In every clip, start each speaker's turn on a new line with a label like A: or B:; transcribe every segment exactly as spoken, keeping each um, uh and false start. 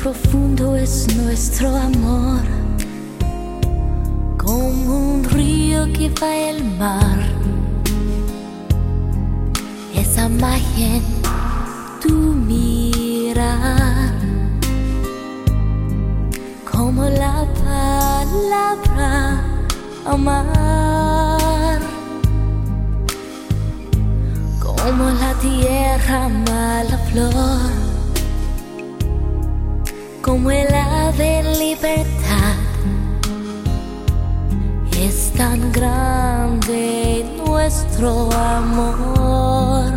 A: profundo es nuestro amor, como un río que va al mar. Esa magia en tu mirar, como la palabra amar, como la tierra ama la flor, como el ave libertad. Es tan grande nuestro amor,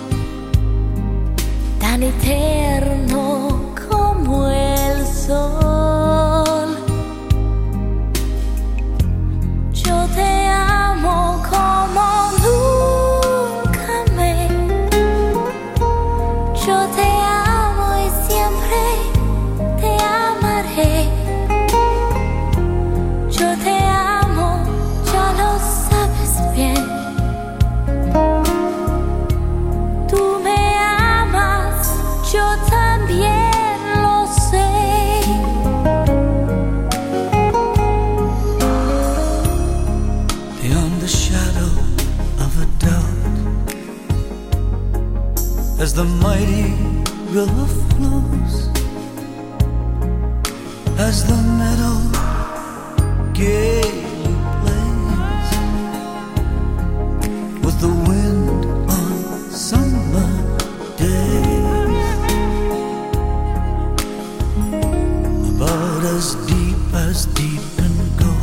A: tan eterno como el sol. Yo te amo como nunca amé. Yo te amo y siempre te amaré. Yo te amo, ya lo sabes bien. Tú me amas, yo también lo sé.
B: Beyond the shadow of a doubt, as the mighty river flows, as the meadow gaily plays with the wind on summer days, about as deep as deep can go,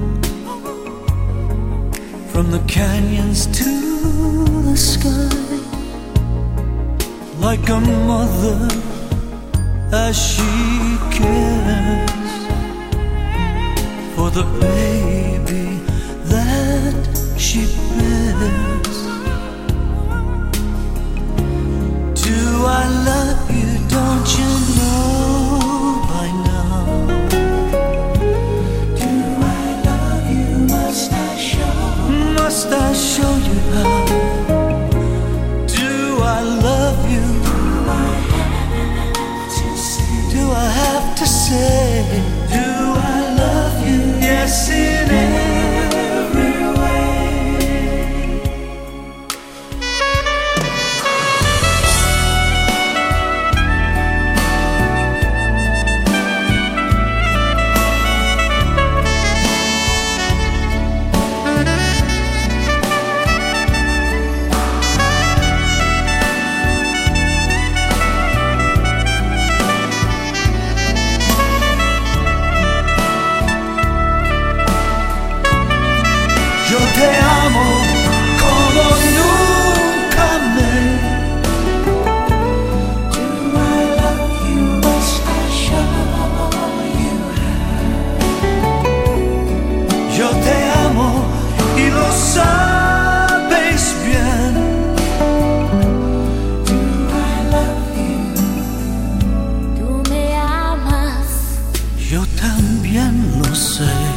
B: from the canyons to the sky, like a mother as she cares for the baby that she bears. Do I love you? Don't you know by now? Do I love you? Must I show? Must I show you how? Do I love you? Do I have to say? Do I love you? Yes, in every way. Yo te amo como nunca amé. Do I love you? Must I show you how? Yo te amo y lo sabes bien. Do I love you?
A: Tú me amas,
B: Yo también lo sé.